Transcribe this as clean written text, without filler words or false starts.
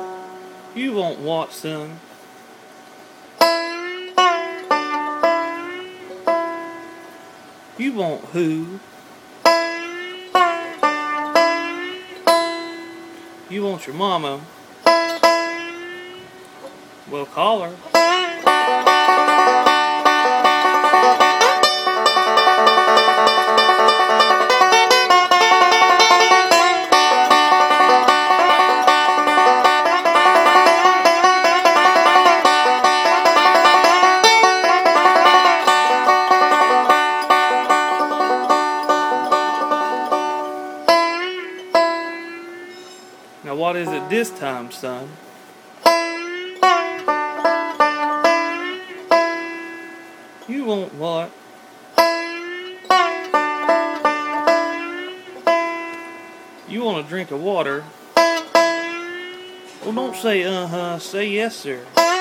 You want what, son? You want who? You want your mama? Well, call her. Now what is it this time, son? You want what? You want a drink of water? Well, don't say uh-huh, say yes, sir.